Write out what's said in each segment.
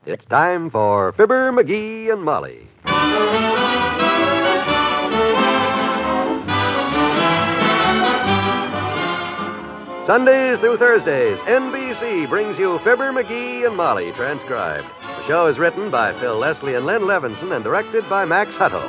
It's time for Fibber, McGee, and Molly. Sundays through Thursdays, NBC brings you Fibber, McGee, and Molly, transcribed. The show is written by Phil Leslie and Len Levinson and directed by Max Hutto.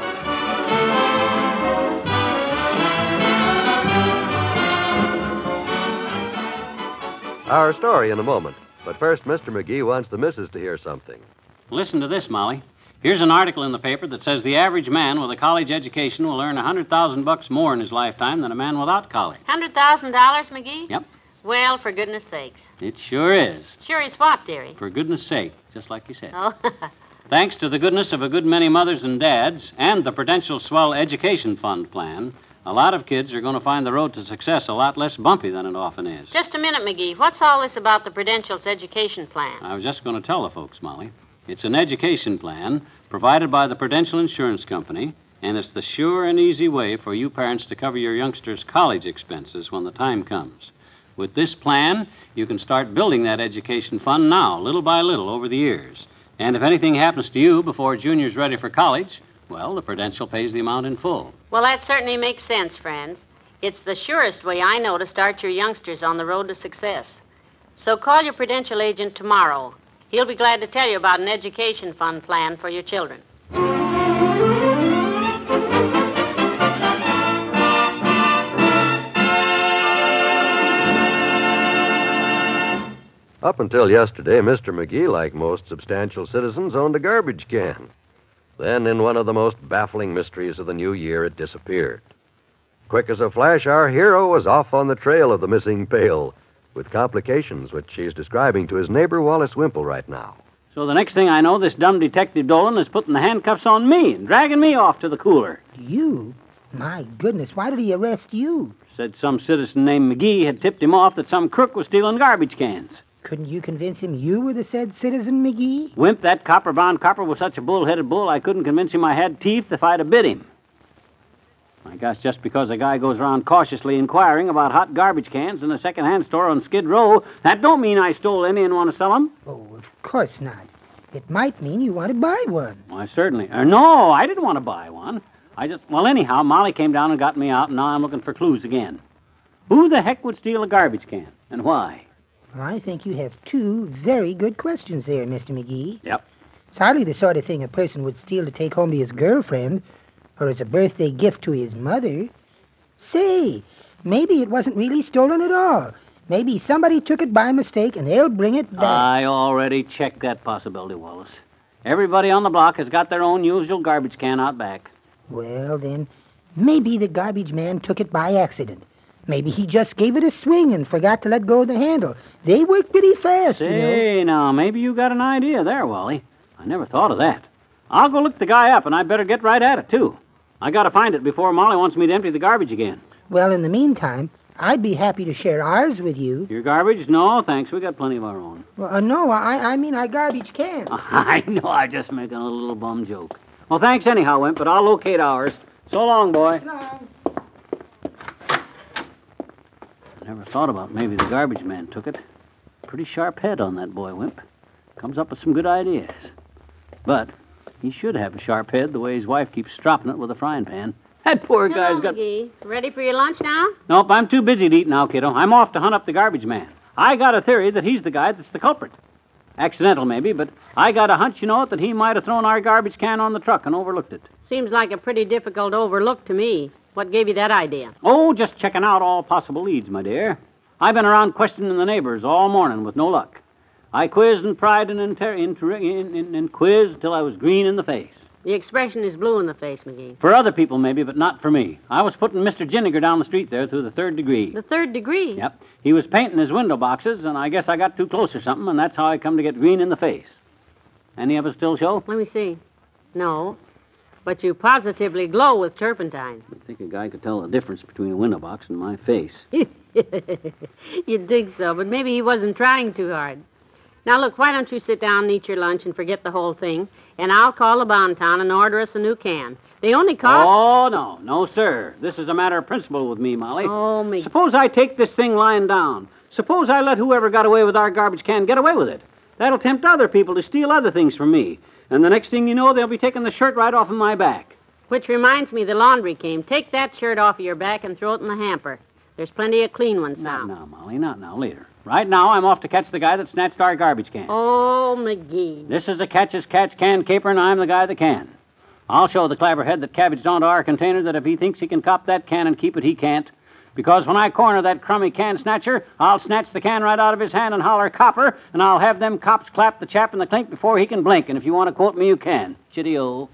Our story in a moment. But first, Mr. McGee wants the missus to hear something. Listen to this, Molly. Here's an article in the paper that says the average man with a college education will earn $100,000 more in his lifetime than a man without college. $100,000, McGee? Yep. Well, for goodness sakes. It sure is. Sure is what, dearie? For goodness sake, just like you said. Oh, Thanks to the goodness of a good many mothers and dads and the Prudential Swell Education Fund plan, a lot of kids are going to find the road to success a lot less bumpy than it often is. just a minute, McGee. What's all this about the Prudential's education plan? I was just going to tell the folks, Molly. It's an education plan provided by the Prudential Insurance Company, and it's the sure and easy way for you parents to cover your youngsters' college expenses when the time comes. With this plan, you can start building that education fund now, little by little, over the years. And if anything happens to you before Junior's ready for college, well, the Prudential pays the amount in full. Well, that certainly makes sense, friends. It's the surest way I know to start your youngsters on the road to success. So call your Prudential agent tomorrow. He'll be glad to tell you about an education fund plan for your children. Up until yesterday, Mr. McGee, like most substantial citizens, owned a garbage can. Then, in one of the most baffling mysteries of the new year, it disappeared. Quick as a flash, our hero was off on the trail of the missing pail, with complications which he's describing to his neighbor, Wallace Wimple, right now. So the next thing I know, this dumb Detective Dolan is putting the handcuffs on me and dragging me off to the cooler. You? My goodness, why did he arrest you? Said some citizen named McGee had tipped him off that some crook was stealing garbage cans. Couldn't you convince him you were the said citizen, McGee? Wimp, that copper-bound copper was such a bull-headed bull, I couldn't convince him I had teeth if I'd have bit him. I guess just because a guy goes around cautiously inquiring about hot garbage cans in a second-hand store on Skid Row, that don't mean I stole any and want to sell them. Oh, of course not. It might mean you want to buy one. Why, certainly. No, I didn't want to buy one. Well, anyhow, Molly came down and got me out, and now I'm looking for clues again. Who the heck would steal a garbage can, and why? I think you have two very good questions there, Mr. McGee. Yep. It's hardly the sort of thing a person would steal to take home to his girlfriend or as a birthday gift to his mother. Say, maybe it wasn't really stolen at all. Maybe somebody took it by mistake and they'll bring it back. I already checked that possibility, Wallace. Everybody on the block has got their own usual garbage can out back. Well, then, maybe the garbage man took it by accident. Maybe he just gave it a swing and forgot to let go of the handle. They work pretty fast, you know. Say, now, maybe you got an idea there, Wally. I never thought of that. I'll go look the guy up, and I better get right at it, too. I gotta find it before Molly wants me to empty the garbage again. Well, in the meantime, I'd be happy to share ours with you. Your garbage? No, thanks. We got plenty of our own. Well, no, I mean our garbage can. I know, I'm just making a little bum joke. Well, thanks anyhow, Wimp, but I'll locate ours. So long, boy. No. I never thought about maybe the garbage man took it. Pretty sharp head on that boy, Wimp. Comes up with some good ideas. But he should have a sharp head the way his wife keeps stropping it with a frying pan. That poor guy's got... McGee. Ready for your lunch now? Nope, I'm too busy to eat now, kiddo. I'm off to hunt up the garbage man. I got a theory that he's the guy that's the culprit. Accidental, maybe, but I got a hunch, that he might have thrown our garbage can on the truck and overlooked it. Seems like a pretty difficult overlook to me. What gave you that idea? Oh, just checking out all possible leads, my dear. I've been around questioning the neighbors all morning with no luck. I quizzed and pried and quizzed till I was green in the face. The expression is blue in the face, McGee. For other people, maybe, but not for me. I was putting Mr. Ginniger down the street there through the third degree. The third degree? Yep. He was painting his window boxes, and I guess I got too close or something, and that's how I come to get green in the face. Any of us still show? Let me see. No. But you positively glow with turpentine. I think a guy could tell the difference between a window box and my face. You'd think so, but maybe he wasn't trying too hard. Now, look, why don't you sit down and eat your lunch and forget the whole thing, and I'll call the Bonton and order us a new can. They only cost... Oh, no. No, sir. This is a matter of principle with me, Molly. Oh, me. Suppose I take this thing lying down. Suppose I let whoever got away with our garbage can get away with it. That'll tempt other people to steal other things from me. And the next thing you know, they'll be taking the shirt right off of my back. Which reminds me, the laundry came. Take that shirt off of your back and throw it in the hamper. There's plenty of clean ones now. Not now, Molly, not now. Later. Right now, I'm off to catch the guy that snatched our garbage can. Oh, McGee. This is a catch-as-catch can caper, and I'm the guy that can. I'll show the cleverhead that cabbaged onto our container that if he thinks he can cop that can and keep it, he can't. Because when I corner that crummy can snatcher, I'll snatch the can right out of his hand and holler, "Copper," and I'll have them cops clap the chap in the clink before he can blink. And if you want to quote me, you can. Chitty-o.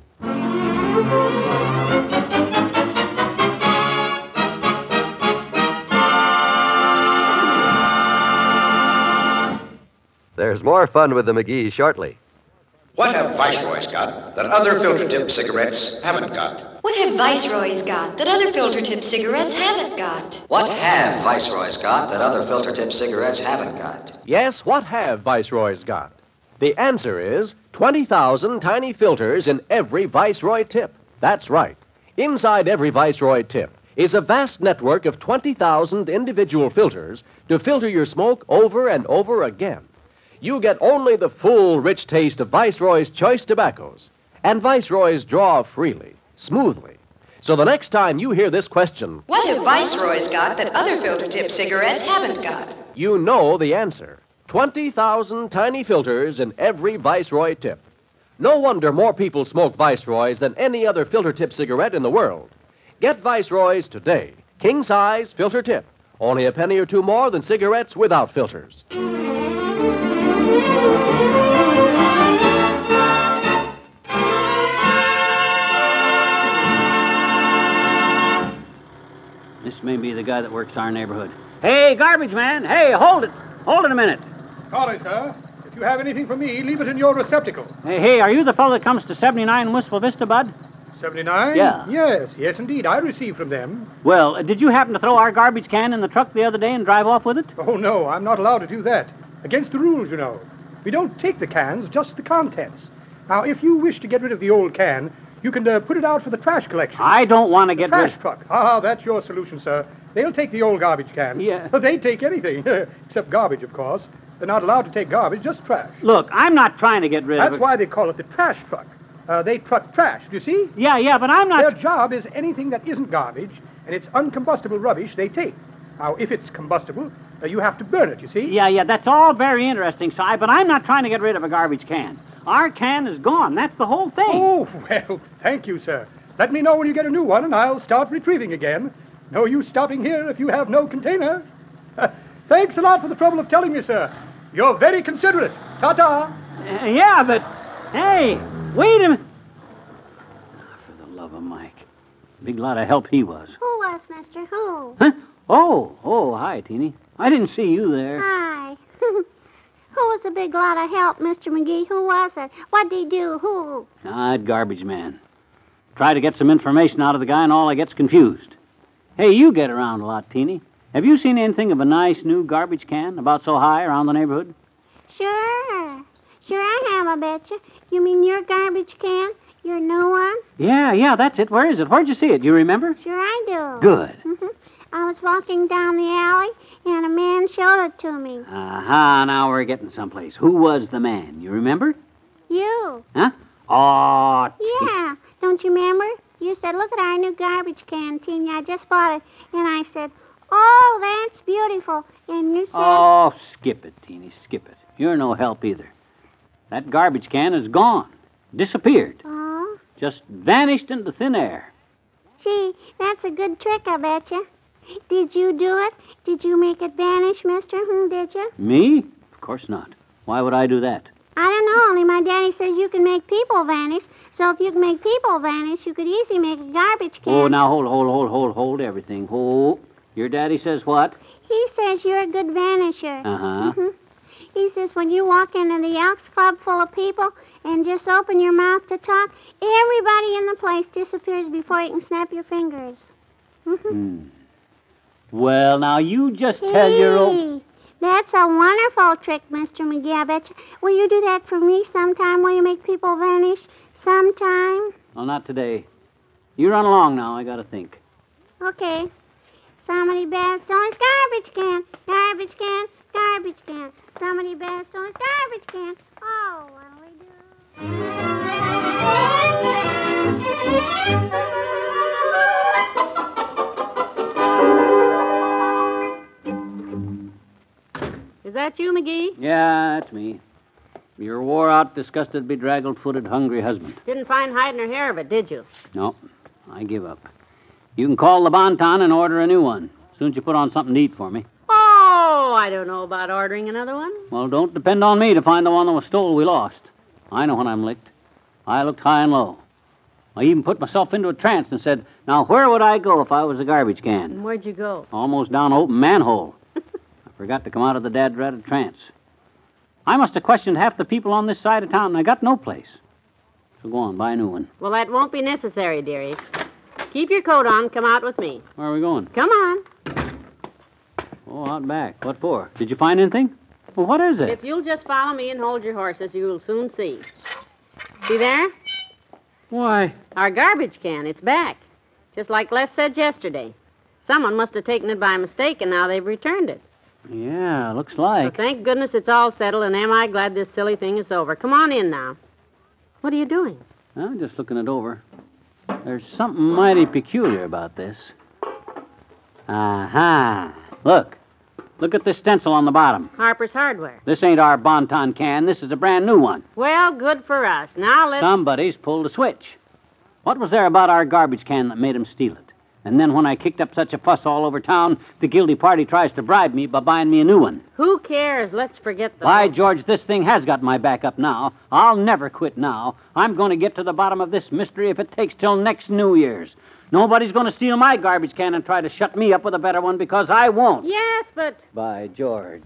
There's more fun with the McGees shortly. What have Viceroys got that other filter-tip cigarettes haven't got? What have Viceroys got that other filter-tip cigarettes haven't got? What have Viceroys got that other filter-tip cigarettes haven't got? Yes, what have Viceroys got? The answer is 20,000 tiny filters in every Viceroy tip. That's right. Inside every Viceroy tip is a vast network of 20,000 individual filters to filter your smoke over and over again. You get only the full, rich taste of Viceroy's choice tobaccos. And Viceroys draw freely, smoothly. So the next time you hear this question, What have Viceroys got that other filter-tip cigarettes haven't got? you know the answer. 20,000 tiny filters in every Viceroy tip. No wonder more people smoke Viceroys than any other filter tip cigarette in the world. Get Viceroys today. King size filter tip. Only a penny or two more than cigarettes without filters. This may be the guy that works our neighborhood. Hey, garbage man! Hey, hold it! Hold it a minute! Golly, sir. If you have anything for me, leave it in your receptacle. Hey, are you the fellow that comes to 79 Wistful Vista, Bud? 79? Yeah. Yes, indeed. I received from them. Well, did you happen to throw our garbage can in the truck the other day and drive off with it? Oh, no, I'm not allowed to do that. Against the rules, you know. We don't take the cans, just the contents. Now, if you wish to get rid of the old can, you can put it out for the trash collection. I don't want to The get trash rid... truck. That's your solution, sir. They'll take the old garbage can. Yeah. They take anything, except garbage, of course. They're not allowed to take garbage, just trash. Look, I'm not trying to get rid of That's it. why they call it the trash truck. They truck trash, do you see? Yeah, but I'm not... Their job is anything that isn't garbage, and it's uncombustible rubbish they take. Now, if it's combustible, you have to burn it, you see? Yeah, that's all very interesting, Si, but I'm not trying to get rid of a garbage can. Our can is gone. That's the whole thing. Oh, well, thank you, sir. Let me know when you get a new one, and I'll start retrieving again. No use stopping here if you have no container. Thanks a lot for the trouble of telling me, sir. You're very considerate. Ta-ta. Yeah, but... Hey, wait a minute. For the love of Mike. Big lot of help he was. Who was, mister? Who? Huh? Oh, hi, Teeny. I didn't see you there. Hi. Who was a big lot of help, Mr. McGee? Who was it? What'd he do? Who? That garbage man. Try to get some information out of the guy, and all I get's confused. Hey, you get around a lot, Teeny. Have you seen anything of a nice new garbage can about so high around the neighborhood? Sure. Sure I have, I betcha. You mean your garbage can? Your new one? Yeah, that's it. Where is it? Where'd you see it? You remember? Sure I do. Good. I was walking down the alley, and a man showed it to me. Aha, now we're getting someplace. Who was the man? You remember? You. Huh? Oh, Yeah. Don't you remember? You said, look at our new garbage can, Teeny. I just bought it. And I said, oh, that's beautiful. And you said... Oh, skip it, Teeny, skip it. You're no help either. That garbage can is gone. Disappeared. Oh? Just vanished into thin air. Gee, that's a good trick, I betcha. Did you do it? Did you make it vanish, mister? Did you? Me? Of course not. Why would I do that? I don't know, only my daddy says you can make people vanish. So if you can make people vanish, you could easily make a garbage can. Oh, now hold everything. Hold. Your daddy says what? He says you're a good vanisher. Uh-huh. He says when you walk into the Elks Club full of people and just open your mouth to talk, everybody in the place disappears before you can snap your fingers. Well, now you just tell your old... Hey, that's a wonderful trick, Mr. McGee, I betcha. Will you do that for me sometime? Will you make people vanish sometime? Well, not today. You run along now. I gotta think. Okay. Somebody better stole his garbage can. Garbage can, garbage can. Somebody better stole his garbage can. Oh, what'll we do? Is that you, McGee? Yeah, that's me. Your wore-out, disgusted, bedraggled-footed, hungry husband. Didn't find hide nor hair of it, did you? No, I give up. You can call the Bonton and order a new one. As soon as you put on something to eat for me. Oh, I don't know about ordering another one. Well, don't depend on me to find the one that was stole we lost. I know when I'm licked. I looked high and low. I even put myself into a trance and said, now where would I go if I was a garbage can? And where'd you go? Almost down an open manhole. I forgot to come out of the dad-dreaded trance. I must have questioned half the people on this side of town, and I got no place. So go on, buy a new one. Well, that won't be necessary, dearie. Keep your coat on. Come out with me. Where are we going? Come on. Oh, out back. What for? Did you find anything? Well, what is it? If you'll just follow me and hold your horses, you'll soon see. See there? Why? Our garbage can. It's back. Just like Les said yesterday. Someone must have taken it by mistake, and now they've returned it. Yeah, looks like. So thank goodness it's all settled, and am I glad this silly thing is over. Come on in now. What are you doing? I'm just looking it over. There's something mighty peculiar about this. Aha. Look. Look at this stencil on the bottom. Harper's Hardware. This ain't our Bonton can. This is a brand new one. Well, good for us. Now let's... Somebody's pulled a switch. What was there about our garbage can that made him steal it? And then when I kicked up such a fuss all over town, the guilty party tries to bribe me by buying me a new one. Who cares? Let's forget the... By George, this thing has got my back up now. I'll never quit now. I'm going to get to the bottom of this mystery if it takes till next New Year's. Nobody's going to steal my garbage can and try to shut me up with a better one because I won't. Yes, but... By George.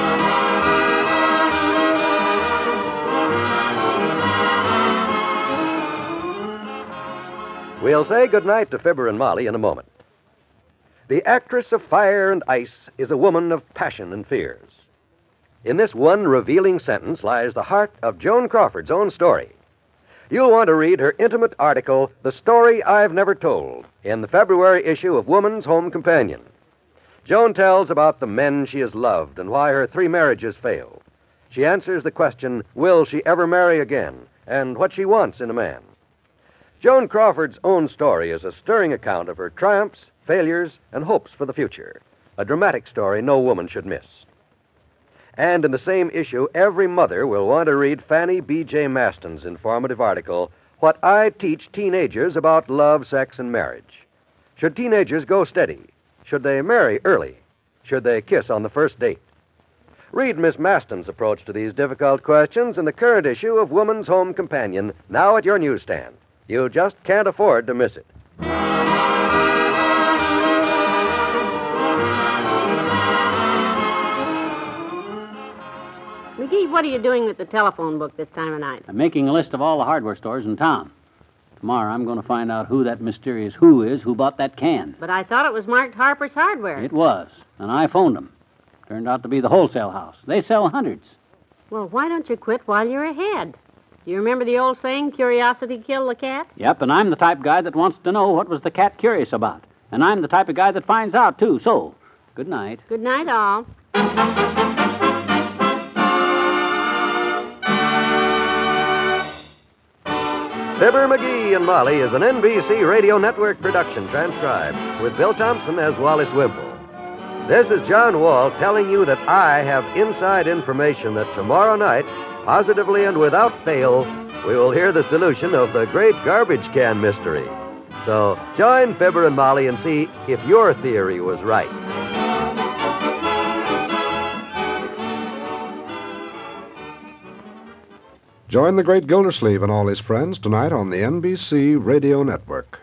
We'll say goodnight to Fibber and Molly in a moment. The actress of Fire and Ice is a woman of passion and fears. In this one revealing sentence lies the heart of Joan Crawford's own story. You'll want to read her intimate article, The Story I've Never Told, in the February issue of Woman's Home Companion. Joan tells about the men she has loved and why her 3 marriages failed. She answers the question, will she ever marry again, and what she wants in a man. Joan Crawford's own story is a stirring account of her triumphs, failures, and hopes for the future. A dramatic story no woman should miss. And in the same issue, every mother will want to read Fanny B.J. Maston's informative article, What I Teach Teenagers About Love, Sex, and Marriage. Should teenagers go steady? Should they marry early? Should they kiss on the first date? Read Miss Maston's approach to these difficult questions in the current issue of Woman's Home Companion, now at your newsstand. You just can't afford to miss it. McGee, what are you doing with the telephone book this time of night? I'm making a list of all the hardware stores in town. Tomorrow I'm going to find out who that mysterious who is who bought that can. But I thought it was marked Harper's Hardware. It was, and I phoned them. Turned out to be the wholesale house. They sell hundreds. Well, why don't you quit while you're ahead? You remember the old saying, curiosity killed the cat? Yep, and I'm the type of guy that wants to know what was the cat curious about. And I'm the type of guy that finds out, too. So, good night. Good night, all. Fibber, McGee, and Molly is an NBC Radio Network production transcribed, with Bill Thompson as Wallace Wimple. This is John Wall telling you that I have inside information that tomorrow night, positively and without fail, we will hear the solution of the great garbage can mystery. So join Fibber and Molly and see if your theory was right. Join the great Gildersleeve and all his friends tonight on the NBC Radio Network.